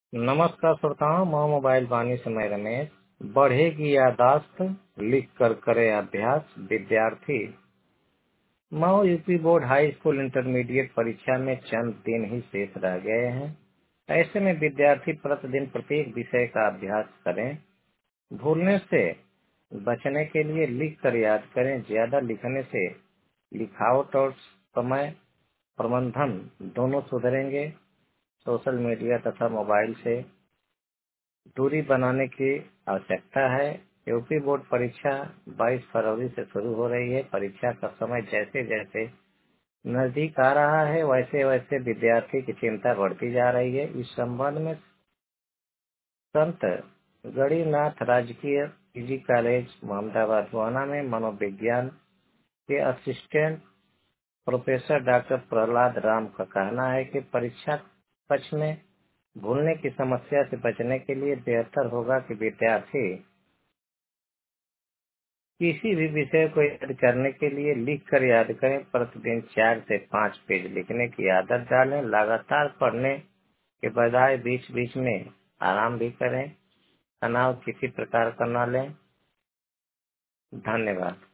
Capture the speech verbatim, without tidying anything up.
नमस्कार श्रोताओं, मैं मोबाइल वाणी समय रमेश। बढ़ेगी यादाश्त, लिख कर करे अभ्यास विद्यार्थी। Mau UP board high school intermediate परीक्षा में चंद दिन ही शेष रह गए हैं। ऐसे में विद्यार्थी प्रतिदिन प्रत्येक विषय का अभ्यास करें। भूलने से बचने के लिए लिख कर याद करें। ज्यादा लिखने से लिखावट और समय प्रबंधन दोनों सुधरेंगे। सोशल मीडिया तथा मोबाइल से दूरी बनाने की आवश्यकता है। यूपी बोर्ड परीक्षा बाईस फरवरी से शुरू हो रही है। परीक्षा का समय जैसे जैसे नजदीक आ रहा है, वैसे वैसे विद्यार्थी की चिंता बढ़ती जा रही है। इस संबंध में संत गणिनाथ राजकीय पीजी कॉलेज मोहम्मदाबाद गोहाना में मनोविज्ञान के assistant professor doctor Prahlad Ram का कहना है कि परीक्षा कक्ष में भूलने की समस्या से बचने के लिए बेहतर होगा कि विद्यार्थी किसी भी विषय को याद करने के लिए लिख कर याद करें। प्रतिदिन चार से पाँच पेज लिखने की आदत डालें। लगातार पढ़ने के बजाय बीच बीच में आराम भी करें। तनाव किसी प्रकार का न लें। धन्यवाद।